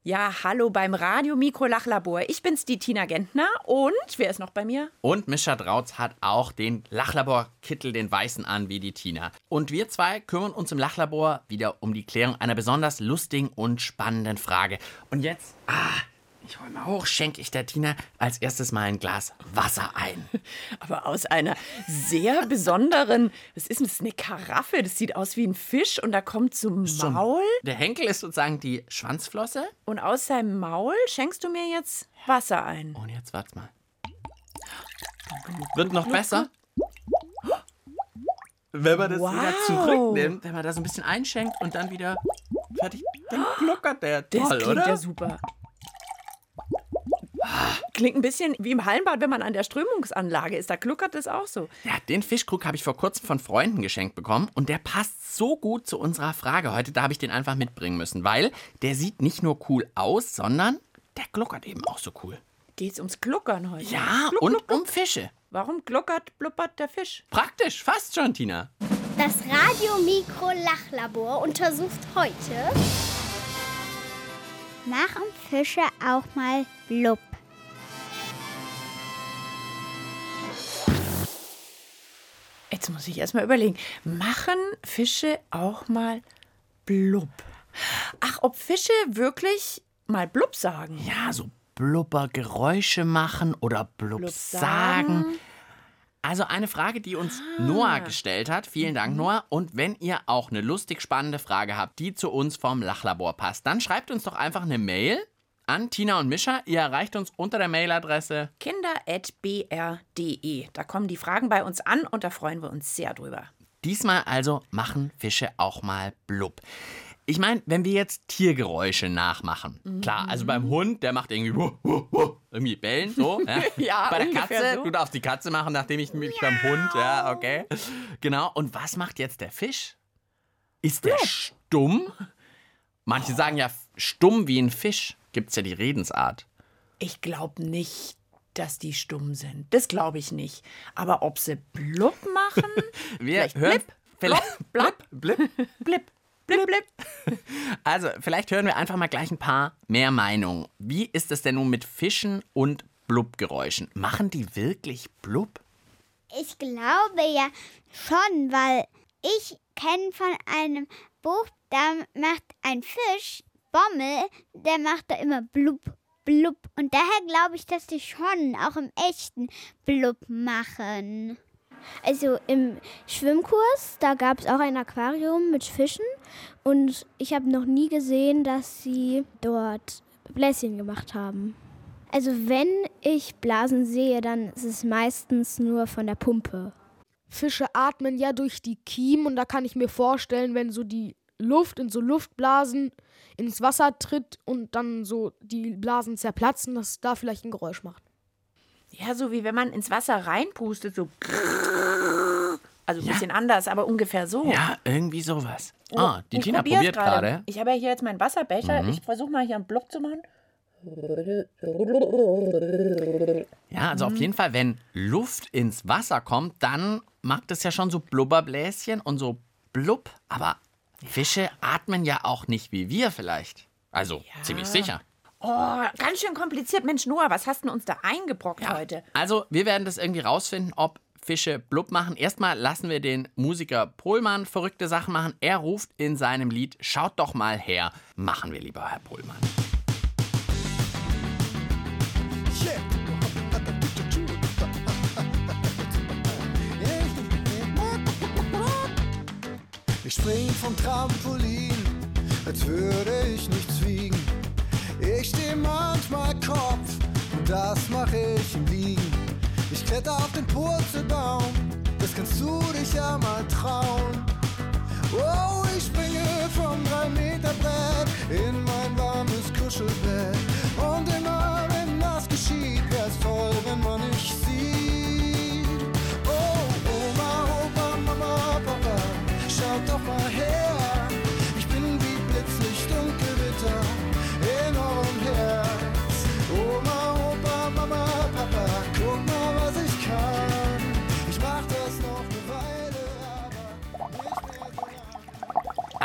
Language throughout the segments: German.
Ja, hallo beim Radio-Mikro-Lachlabor. Ich bin's, die Tina Gentner. Und wer ist noch bei mir? Und Mischa Drautz hat auch den Lachlabor-Kittel, den weißen, an wie die Tina. Und wir zwei kümmern uns im Lachlabor wieder um die Klärung einer besonders lustigen und spannenden Frage. Und jetzt, ich hol mal hoch, schenke ich der Tina als erstes mal ein Glas Wasser ein. Aber aus einer sehr besonderen, was ist denn das, eine Karaffe? Das sieht aus wie ein Fisch und da kommt zum Maul. Der Henkel ist sozusagen die Schwanzflosse. Und aus seinem Maul schenkst du mir jetzt Wasser ein. Und jetzt warte mal. Wird noch besser. Wenn man das wieder zurücknimmt, wenn man da so ein bisschen einschenkt und dann wieder fertig, dann gluckert der toll, das klingt oder? ja super. Klingt ein bisschen wie im Hallenbad, wenn man an der Strömungsanlage ist. Da gluckert es auch so. Ja, den Fischkrug habe ich vor kurzem von Freunden geschenkt bekommen und der passt so gut zu unserer Frage heute. Da habe ich den einfach mitbringen müssen, weil der sieht nicht nur cool aus, sondern der gluckert eben auch so cool. Geht's ums Gluckern heute? Ja, Gluck, und gluck, gluck. um Fische. Warum gluckert, blubbert der Fisch? Praktisch, fast schon, Tina. Das Radio-Mikro-Lachlabor untersucht heute: Machen Fische auch mal blub? Jetzt muss ich erst mal überlegen. Machen Fische auch mal blub? Ach, ob Fische wirklich mal blub sagen? Ja, so Blubbergeräusche machen oder blub Blub sagen. Also eine Frage, die uns Noah gestellt hat. Vielen Dank, Noah. Und wenn ihr auch eine lustig spannende Frage habt, die zu uns vom Lachlabor passt, dann schreibt uns doch einfach eine Mail an Tina und Mischa. Ihr erreicht uns unter der Mailadresse kinder@br.de. Da kommen die Fragen bei uns an und da freuen wir uns sehr drüber. Diesmal also machen Fische auch mal blub. Ich meine, wenn wir jetzt Tiergeräusche nachmachen, klar, also beim Hund, der macht irgendwie irgendwie bellen, so. Ja. Ja, bei der ungefähr Katze, so. du darfst die Katze machen, nachdem ich mich beim Hund, ja, okay. Genau, und was macht jetzt der Fisch? Ist der stumm? Manche sagen ja stumm wie ein Fisch, gibt's ja die Redensart. Ich glaube nicht, dass die stumm sind. Das glaube ich nicht. Aber ob sie blub machen? Wir Vielleicht hören, blip, blip, blip, blip. blip, blip. Also, vielleicht hören wir einfach mal gleich ein paar mehr Meinungen. Wie ist es denn nun mit Fischen und Blubgeräuschen? Machen die wirklich Blub? Ich glaube ja schon, weil ich kenne von einem Buch, da macht ein Fisch, Bommel, der macht da immer blub, blub. Und daher glaube ich, dass die schon auch im echten blub machen. Also im Schwimmkurs, da gab es auch ein Aquarium mit Fischen und ich habe noch nie gesehen, dass sie dort Bläschen gemacht haben. Also wenn ich Blasen sehe, dann ist es meistens nur von der Pumpe. Fische atmen ja durch die Kiemen und da kann ich mir vorstellen, wenn so die Luft in so Luftblasen ins Wasser tritt und dann so die Blasen zerplatzen, dass da vielleicht ein Geräusch macht. Ja, so wie wenn man ins Wasser reinpustet, so. Also ein bisschen anders, aber ungefähr so. Ja, irgendwie sowas. Die Ich Tina probier's probiert gerade. Ich habe ja hier jetzt meinen Wasserbecher. Ich versuche mal hier einen Blub zu machen. Ja, also auf jeden Fall, wenn Luft ins Wasser kommt, dann macht es ja schon so Blubberbläschen und so blub. Aber Fische atmen ja auch nicht wie wir vielleicht. Also ziemlich sicher. Oh, ganz schön kompliziert. Mensch, Noah, was hast du uns da eingebrockt heute? Also wir werden das irgendwie rausfinden, ob Fische blub machen. Erstmal lassen wir den Musiker Pohlmann verrückte Sachen machen. Er ruft in seinem Lied "Schaut doch mal her". Machen wir lieber, Herr Pohlmann. Ich spring vom Trampolin, als würde ich nichts wiegen. Ich steh manchmal Kopf und das mach ich im Liegen. Ich kletter auf den Purzelbaum, das kannst du dich ja mal trauen. Oh, ich springe vom 3-Meter-Brett in mein warmes Kuschelbett. Und immer wenn das geschieht, wär's toll, wenn man mich sieht. Oh, Oma, Opa, Mama, Papa, schaut doch mal her. Ich bin wie Blitzlicht und Gewitter in eurem Herz. Oma, Opa, Mama, Papa, guck mal, was ich kann. Ich mach das noch eine Weile, aber nicht mehr so lange.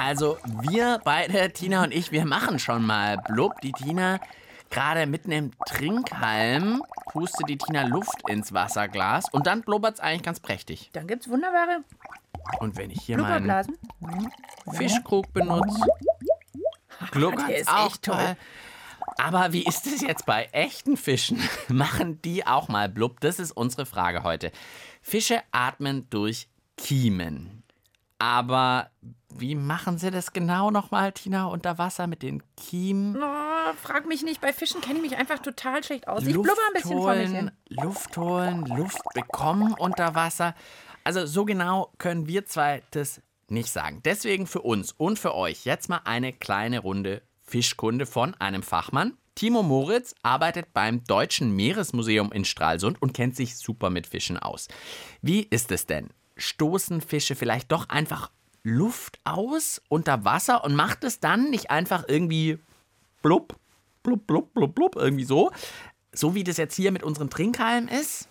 Also wir beide, Tina und ich, wir machen schon mal Blub. Die Tina gerade mitten im Trinkhalm pustet die Tina Luft ins Wasserglas und dann blubbert es eigentlich ganz prächtig. Dann gibt's wunderbare Und wenn ich hier meinen Blubberblasen. Fischkrug benutze, Der gluckert es ist auch echt toll. toll. Aber wie ist es jetzt bei echten Fischen? Machen die auch mal Blub? Das ist unsere Frage heute. Fische atmen durch Kiemen. Aber wie machen sie das genau nochmal, Tina, unter Wasser mit den Kiemen? Oh, frag mich nicht, bei Fischen kenne ich mich einfach total schlecht aus. Ich blubber ein bisschen vor mich hin. Luft holen, Luft bekommen unter Wasser. Also so genau können wir zwei das nicht sagen. Deswegen für uns und für euch jetzt mal eine kleine Runde Fischkunde von einem Fachmann. Timo Moritz arbeitet beim Deutschen Meeresmuseum in Stralsund und kennt sich super mit Fischen aus. Wie ist es denn? Stoßen Fische vielleicht doch einfach Luft aus unter Wasser und macht es dann nicht einfach irgendwie blub, blub, blub, blub, blub, irgendwie so? So wie das jetzt hier mit unseren Trinkhalmen ist?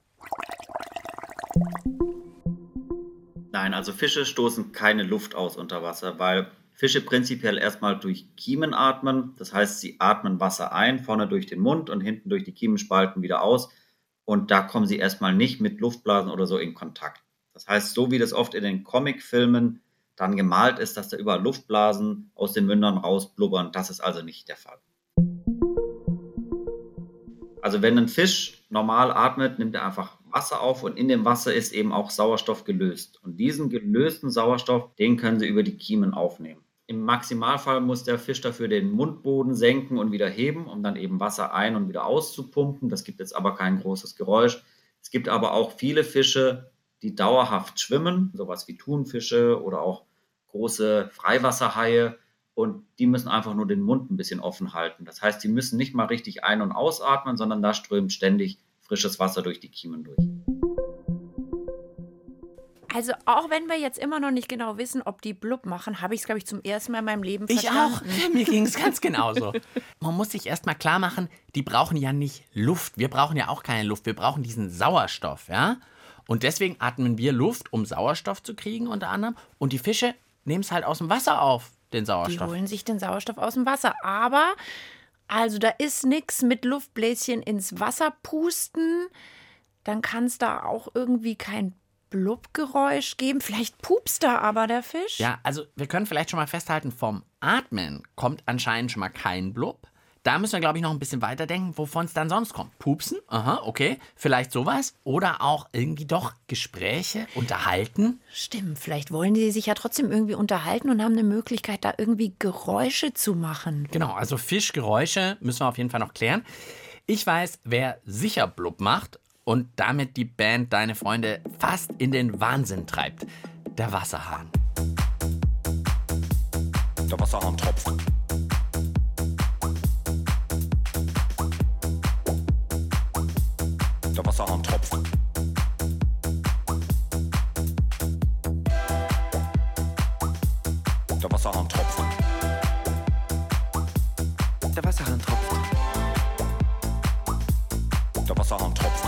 Nein, also Fische stoßen keine Luft aus unter Wasser, weil Fische prinzipiell erstmal durch Kiemen atmen. Das heißt, sie atmen Wasser ein, vorne durch den Mund und hinten durch die Kiemenspalten wieder aus. Und da kommen sie erstmal nicht mit Luftblasen oder so in Kontakt. Das heißt, so wie das oft in den Comicfilmen dann gemalt ist, dass da überall Luftblasen aus den Mündern rausblubbern, das ist also nicht der Fall. Also wenn ein Fisch normal atmet, nimmt er einfach Wasser auf und in dem Wasser ist eben auch Sauerstoff gelöst. Und diesen gelösten Sauerstoff, den können sie über die Kiemen aufnehmen. Im Maximalfall muss der Fisch dafür den Mundboden senken und wieder heben, um dann eben Wasser ein- und wieder auszupumpen. Das gibt jetzt aber kein großes Geräusch. Es gibt aber auch viele Fische, die dauerhaft schwimmen, sowas wie Thunfische oder auch große Freiwasserhaie. Und die müssen einfach nur den Mund ein bisschen offen halten. Das heißt, die müssen nicht mal richtig ein- und ausatmen, sondern da strömt ständig frisches Wasser durch die Kiemen durch. Also auch wenn wir jetzt immer noch nicht genau wissen, ob die Blub machen, habe ich es, glaube ich, zum ersten Mal in meinem Leben Ich auch. verstanden. Mir ging es ganz genauso. Man muss sich erstmal klar machen, die brauchen ja nicht Luft. Wir brauchen ja auch keine Luft. Wir brauchen diesen Sauerstoff, ja? Und deswegen atmen wir Luft, um Sauerstoff zu kriegen unter anderem. Und die Fische nehmen es halt aus dem Wasser auf, den Die Sauerstoff. holen sich den Sauerstoff aus dem Wasser. Aber, also da ist nichts mit Luftbläschen ins Wasser pusten. Dann kann es da auch irgendwie kein Blubgeräusch geben. Vielleicht pupst da aber der Fisch. Ja, also wir können vielleicht schon mal festhalten, vom Atmen kommt anscheinend schon mal kein Blub. Da müssen wir, glaube ich, noch ein bisschen weiterdenken, wovon es dann sonst kommt. Pupsen, aha, okay, vielleicht sowas. Oder auch irgendwie doch Gespräche, unterhalten. Stimmt, vielleicht wollen die sich ja trotzdem irgendwie unterhalten und haben eine Möglichkeit, da irgendwie Geräusche zu machen. Genau, also Fischgeräusche müssen wir auf jeden Fall noch klären. Ich weiß, wer sicher Blub macht und damit die Band Deine Freunde fast in den Wahnsinn treibt. Der Wasserhahn. Der Wasserhahn tropft. Der Wasserhahn tropft. Der Wasserhahn tropft. Der Wasserhahn tropft. Der Wasserhahn tropft.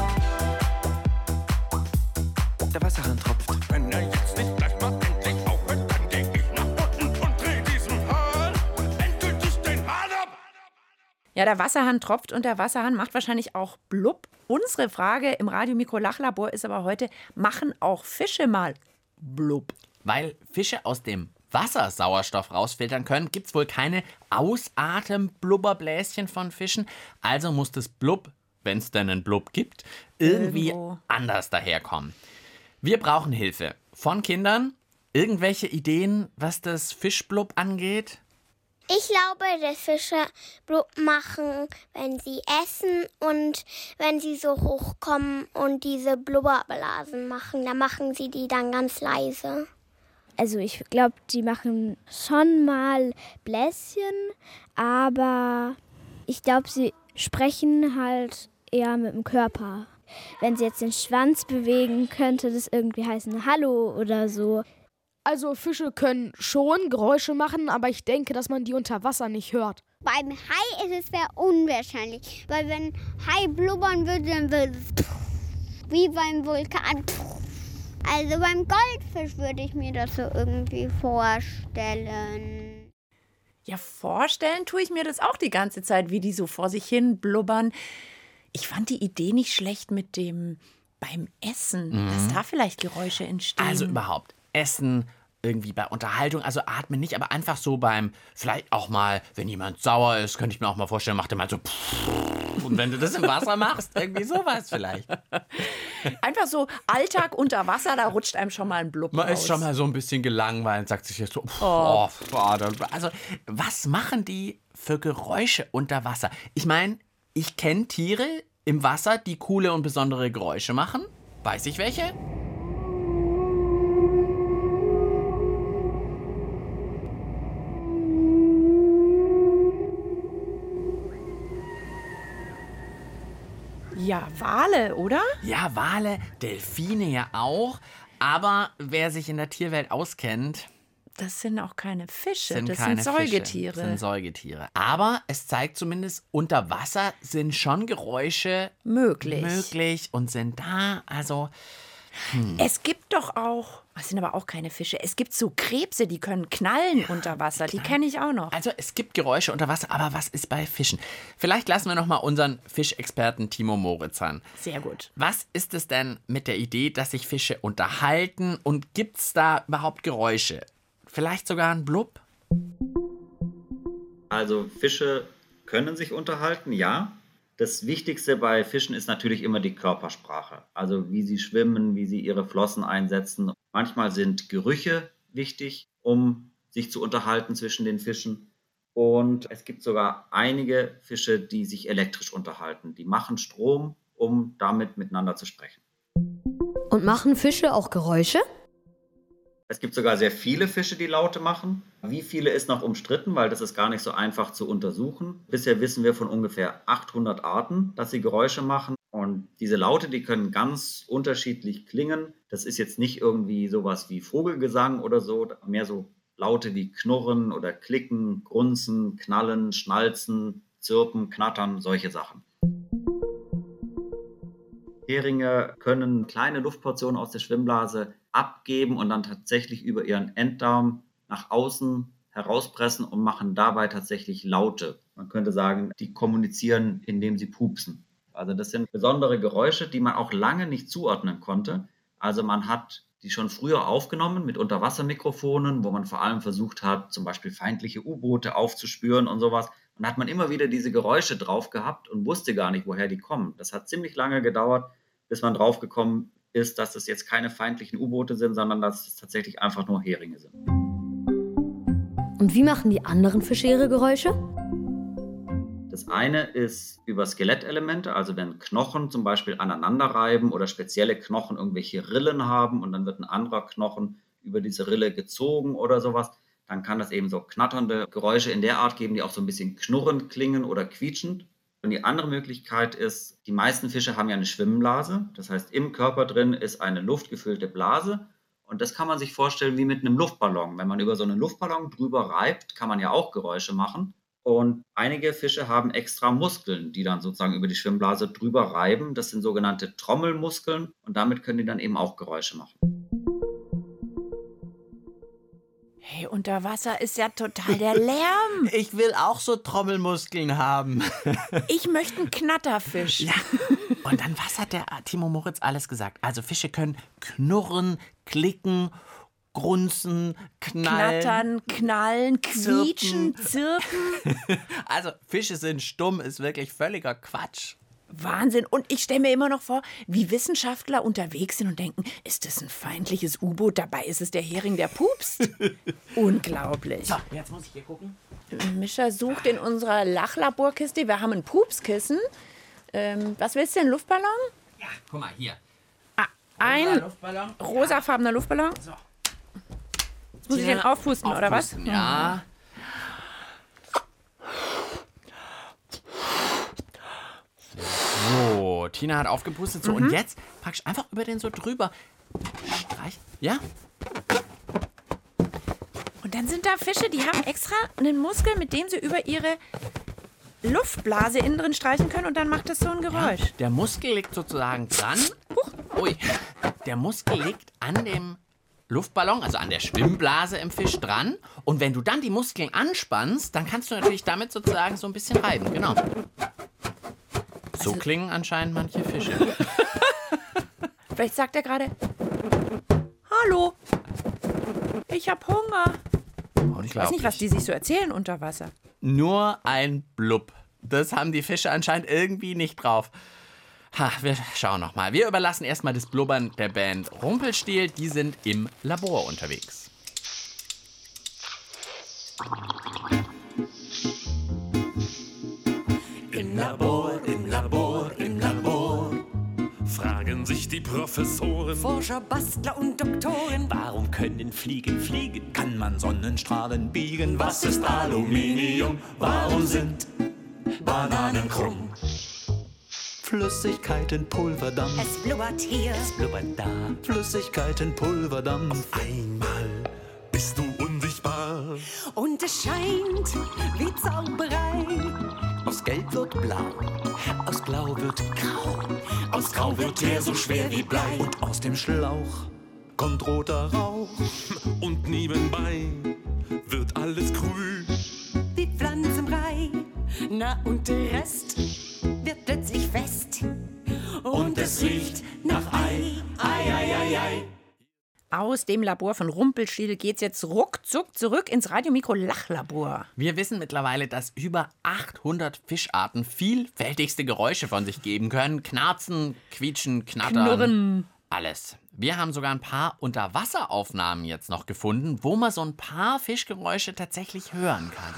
Der Wasserhahn tropft. Wenn er jetzt nicht gleich mal endlich aufhört, dann geh ich nach unten und dreh diesen Hahn endgültig den Hahn ab. Ja, der Wasserhahn tropft und der Wasserhahn macht wahrscheinlich auch Blub. Unsere Frage im Radio-Mikro-Lachlabor ist aber heute, machen auch Fische mal Blub? Weil Fische aus dem Wasser Sauerstoff rausfiltern können, gibt es wohl keine Ausatem-Blubberbläschen von Fischen. Also muss das Blub, wenn es denn einen Blub gibt, irgendwie Irgendwo. anders daherkommen. Wir brauchen Hilfe von Kindern. Irgendwelche Ideen, was das Fischblub angeht? Ich glaube, dass Fische Blub machen, wenn sie essen und wenn sie so hochkommen und diese Blubberblasen machen. Da machen sie die dann ganz leise. Also ich glaube, die machen schon mal Bläschen, aber ich glaube, sie sprechen halt eher mit dem Körper. Wenn sie jetzt den Schwanz bewegen, könnte das irgendwie heißen Hallo oder so. Also Fische können schon Geräusche machen, aber ich denke, dass man die unter Wasser nicht hört. Beim Hai ist es sehr unwahrscheinlich, weil wenn Hai blubbern würde, dann würde es wie beim Vulkan. Also beim Goldfisch würde ich mir das so irgendwie vorstellen. Ja, vorstellen tue ich mir das auch die ganze Zeit, wie die so vor sich hin blubbern. Ich fand die Idee nicht schlecht mit dem beim Essen, dass da vielleicht Geräusche entstehen. Also überhaupt Essen, irgendwie bei Unterhaltung, also atmen nicht, aber einfach so beim, vielleicht auch mal, wenn jemand sauer ist, könnte ich mir auch mal vorstellen, macht er mal so und wenn du das im Wasser machst, irgendwie sowas vielleicht. Einfach so Alltag unter Wasser, da rutscht einem schon mal ein Blub Man raus. ist schon mal so ein bisschen gelangweilt, sagt sich jetzt so, also was machen die für Geräusche unter Wasser? Ich meine, ich kenne Tiere im Wasser, die coole und besondere Geräusche machen. Weiß ich welche? Ja, Wale, oder? Ja, Wale, Delfine ja auch. Aber wer sich in der Tierwelt auskennt, Das sind auch keine Fische, sind das keine sind Säugetiere. Fische, sind Säugetiere. Aber es zeigt zumindest, unter Wasser sind schon Geräusche möglich und sind da. Also Es gibt doch auch, das sind aber auch keine Fische, es gibt so Krebse, die können knallen unter Wasser, die kenne ich auch noch. Also es gibt Geräusche unter Wasser, aber was ist bei Fischen? Vielleicht lassen wir noch mal unseren Fischexperten Timo Moritz ran. Sehr gut. Was ist es denn mit der Idee, dass sich Fische unterhalten und gibt es da überhaupt Geräusche? Vielleicht sogar ein Blub? Also Fische können sich unterhalten, ja. Das Wichtigste bei Fischen ist natürlich immer die Körpersprache. Also wie sie schwimmen, wie sie ihre Flossen einsetzen. Manchmal sind Gerüche wichtig, um sich zu unterhalten zwischen den Fischen. Und es gibt sogar einige Fische, die sich elektrisch unterhalten. Die machen Strom, um damit miteinander zu sprechen. Und machen Fische auch Geräusche? Es gibt sogar sehr viele Fische, die Laute machen. Wie viele ist noch umstritten, weil das ist gar nicht so einfach zu untersuchen. Bisher wissen wir von ungefähr 800 Arten, dass sie Geräusche machen. Und diese Laute, die können ganz unterschiedlich klingen. Das ist jetzt nicht irgendwie sowas wie Vogelgesang oder so, mehr so Laute wie Knurren oder Klicken, Grunzen, Knallen, Schnalzen, Zirpen, Knattern, solche Sachen. Heringe können kleine Luftportionen aus der Schwimmblase abgeben und dann tatsächlich über ihren Enddarm nach außen herauspressen und machen dabei tatsächlich Laute. Man könnte sagen, die kommunizieren, indem sie pupsen. Also das sind besondere Geräusche, die man auch lange nicht zuordnen konnte. Also man hat die schon früher aufgenommen mit Unterwassermikrofonen, wo man vor allem versucht hat, zum Beispiel feindliche U-Boote aufzuspüren und sowas. Und da hat man immer wieder diese Geräusche drauf gehabt und wusste gar nicht, woher die kommen. Das hat ziemlich lange gedauert, bis man drauf gekommen ist, dass das jetzt keine feindlichen U-Boote sind, sondern dass es tatsächlich einfach nur Heringe sind. Und wie machen die anderen Fische ihre Geräusche? Das eine ist über Skelettelemente, also wenn Knochen zum Beispiel aneinander reiben oder spezielle Knochen irgendwelche Rillen haben und dann wird ein anderer Knochen über diese Rille gezogen oder sowas, dann kann das eben so knatternde Geräusche in der Art geben, die auch so ein bisschen knurrend klingen oder quietschend. Und die andere Möglichkeit ist, die meisten Fische haben ja eine Schwimmblase. Das heißt, im Körper drin ist eine luftgefüllte Blase. Und das kann man sich vorstellen wie mit einem Luftballon. Wenn man über so einen Luftballon drüber reibt, kann man ja auch Geräusche machen. Und einige Fische haben extra Muskeln, die dann sozusagen über die Schwimmblase drüber reiben. Das sind sogenannte Trommelmuskeln. Und damit können die dann eben auch Geräusche machen. Hey, unter Wasser ist ja total der Lärm. Ich will auch so Trommelmuskeln haben. Ich möchte einen Knatterfisch. Ja. Und dann, was hat der Timo Moritz alles gesagt? Also Fische können knurren, klicken, grunzen, knallen. Knattern, knallen, quietschen, zirpen. Also Fische sind stumm, ist wirklich völliger Quatsch. Wahnsinn. Und ich stelle mir immer noch vor, wie Wissenschaftler unterwegs sind und denken, ist das ein feindliches U-Boot? Dabei ist es der Hering, der pupst. Unglaublich. So, jetzt muss ich hier gucken. Mischa sucht in unserer Lachlaborkiste. Wir haben ein Pupskissen. Was willst du denn? Luftballon? Ja, guck mal, hier. Ein Luftballon. rosafarbener Luftballon. So. Jetzt muss ich den aufpusten, oder was? Ja. So, Tina hat aufgepustet. So, und jetzt packst du einfach über den so drüber. Streich. Ja? Und dann sind da Fische, die haben extra einen Muskel, mit dem sie über ihre Luftblase innen drin streichen können und dann macht das so ein Geräusch. Der Muskel liegt sozusagen dran. Ui. der Muskel liegt an dem Luftballon, also an der Schwimmblase im Fisch dran. Und wenn du dann die Muskeln anspannst, dann kannst du natürlich damit sozusagen so ein bisschen reiben. Genau. So klingen anscheinend manche Fische. Vielleicht sagt er gerade, hallo, ich hab Hunger. Ich weiß nicht, was die sich so erzählen unter Wasser. Nur ein Blub. Das haben die Fische anscheinend irgendwie nicht drauf. Wir schauen noch mal. Wir überlassen erstmal das Blubbern der Band Rumpelstiel. Die sind im Labor unterwegs. Im Labor, im Labor, im Labor fragen sich die Professoren, Forscher, Bastler und Doktoren. Warum können Fliegen fliegen? Kann man Sonnenstrahlen biegen? Was ist Aluminium? Warum sind Bananen krumm? Flüssigkeiten, Pulverdampf. Es blubbert hier, Es blubbert da. Flüssigkeiten, Pulverdampf. einmal bist du unsichtbar. und es scheint wie Zauberei. Aus Gelb wird Blau. Aus Blau wird Grau. Aus Grau wird Teer so schwer wie Blei. Und aus dem Schlauch kommt roter Rauch. Und nebenbei wird alles grün. Wie Pflanzenbrei. Na und der Rest wird plötzlich fest. Und es riecht nach Ei, Ei, Ei, Ei, Ei. Aus dem Labor von Rumpelstiel geht's jetzt ruckzuck zurück ins Radiomikro Lachlabor. Wir wissen mittlerweile, dass über 800 Fischarten vielfältigste Geräusche von sich geben können. Knarzen, quietschen, knattern. Knurren. Alles. Wir haben sogar ein paar Unterwasseraufnahmen jetzt noch gefunden, wo man so ein paar Fischgeräusche tatsächlich hören kann.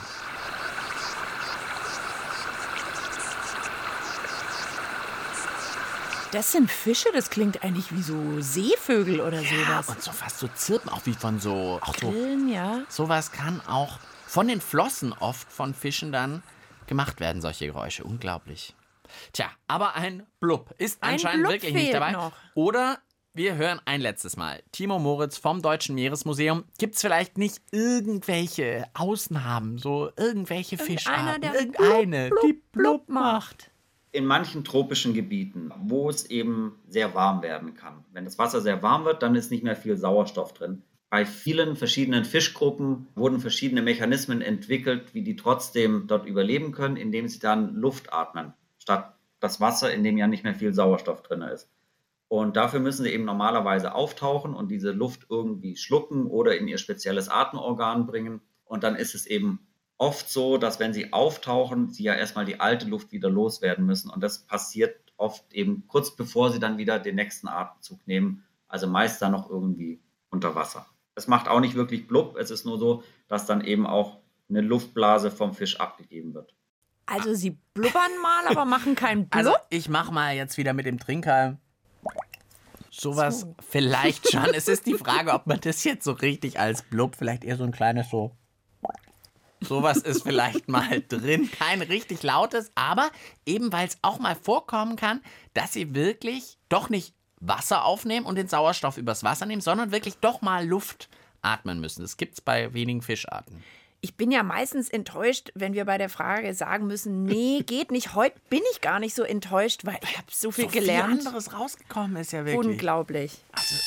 Das sind Fische, das klingt eigentlich wie so Seevögel oder sowas. Und so fast so Zirpen, auch wie von so... Grillen, ja. Sowas kann auch von den Flossen oft von Fischen dann gemacht werden, solche Geräusche. Unglaublich. Tja, aber ein Blub ist Ein anscheinend Blub wirklich nicht fehlt dabei. noch. Oder wir hören ein letztes Mal. Timo Moritz vom Deutschen Meeresmuseum. Gibt es vielleicht nicht irgendwelche Ausnahmen, so irgendwelche Fischarten? der Irgendeine, blub, die blub, Blub blub macht. In manchen tropischen Gebieten, wo es eben sehr warm werden kann. Wenn das Wasser sehr warm wird, dann ist nicht mehr viel Sauerstoff drin. Bei vielen verschiedenen Fischgruppen wurden verschiedene Mechanismen entwickelt, wie die trotzdem dort überleben können, indem sie dann Luft atmen, statt das Wasser, in dem ja nicht mehr viel Sauerstoff drin ist. Und dafür müssen sie eben normalerweise auftauchen und diese Luft irgendwie schlucken oder in ihr spezielles Atemorgan bringen. Und dann ist es eben oft so, dass wenn sie auftauchen, sie ja erstmal die alte Luft wieder loswerden müssen. Und das passiert oft eben kurz bevor sie dann wieder den nächsten Atemzug nehmen. Also meist dann noch irgendwie unter Wasser. Es macht auch nicht wirklich Blub. Es ist nur so, dass dann eben auch eine Luftblase vom Fisch abgegeben wird. Also sie blubbern mal, aber machen keinen Blub. Also ich mach mal jetzt wieder mit dem Trinkhalm. Sowas vielleicht schon. Es ist die Frage, ob man das jetzt so richtig als Blub, vielleicht eher so ein kleines so... Sowas ist vielleicht mal drin. Kein richtig lautes, aber eben weil es auch mal vorkommen kann, dass sie wirklich doch nicht Wasser aufnehmen und den Sauerstoff übers Wasser nehmen, sondern wirklich doch mal Luft atmen müssen. Das gibt es bei wenigen Fischarten. Ich bin ja meistens enttäuscht, wenn wir bei der Frage sagen müssen, nee, geht nicht. Heute bin ich gar nicht so enttäuscht, weil ich habe so viel gelernt. Viel anderes rausgekommen ist ja wirklich. Unglaublich.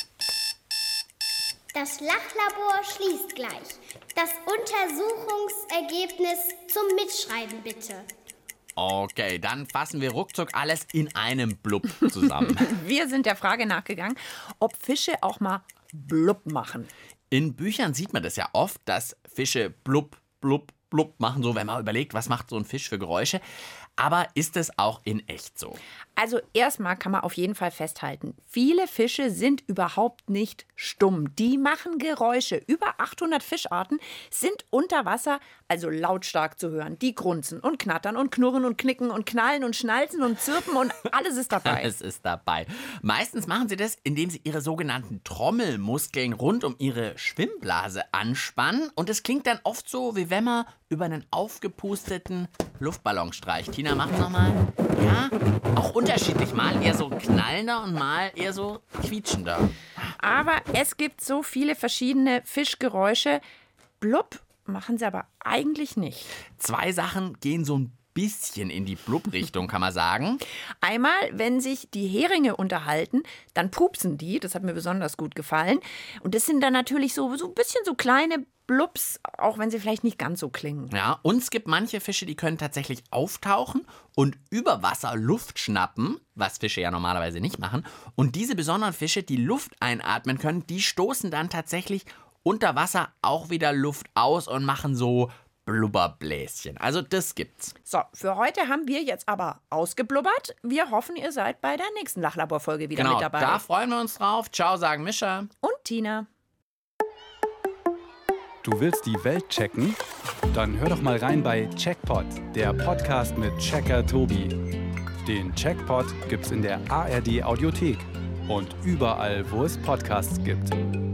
Das Lachlabor schließt gleich. Das Untersuchungsergebnis zum Mitschreiben bitte. Okay, dann fassen wir ruckzuck alles in einem Blub zusammen. Wir sind der Frage nachgegangen, ob Fische auch mal Blub machen. In Büchern sieht man das ja oft, dass Fische blub, blub, blub machen, so wenn man überlegt, was macht so ein Fisch für Geräusche. Aber ist es auch in echt so? Also erstmal kann man auf jeden Fall festhalten, viele Fische sind überhaupt nicht stumm. Die machen Geräusche. Über 800 Fischarten sind unter Wasser, also lautstark zu hören. Die grunzen und knattern und knurren und knicken und knallen und schnalzen und zirpen und alles ist dabei. Alles ist dabei. Meistens machen sie das, indem sie ihre sogenannten Trommelmuskeln rund um ihre Schwimmblase anspannen. Und es klingt dann oft so, wie wenn man über einen aufgepusteten Luftballon streicht. Tina, mach nochmal. Ja, auch unterschiedlich. Mal eher so knallender und mal eher so quietschender. Aber es gibt so viele verschiedene Fischgeräusche. Blub machen sie aber eigentlich nicht. 2 Sachen gehen so ein bisschen in die Blub-Richtung, kann man sagen. Einmal, wenn sich die Heringe unterhalten, dann pupsen die. Das hat mir besonders gut gefallen. Und das sind dann natürlich so ein bisschen so kleine Blubs, auch wenn sie vielleicht nicht ganz so klingen. Ja, und es gibt manche Fische, die können tatsächlich auftauchen und über Wasser Luft schnappen, was Fische ja normalerweise nicht machen. Und diese besonderen Fische, die Luft einatmen können, die stoßen dann tatsächlich unter Wasser auch wieder Luft aus und machen so Blubberbläschen. Also das gibt's. So, für heute haben wir jetzt aber ausgeblubbert. Wir hoffen, ihr seid bei der nächsten Lachlabor-Folge wieder mit dabei. Da freuen wir uns drauf. Ciao, sagen Mischa und Tina. Du willst die Welt checken? Dann hör doch mal rein bei Checkpot, der Podcast mit Checker Tobi. Den Checkpot gibt's in der ARD Audiothek und überall, wo es Podcasts gibt.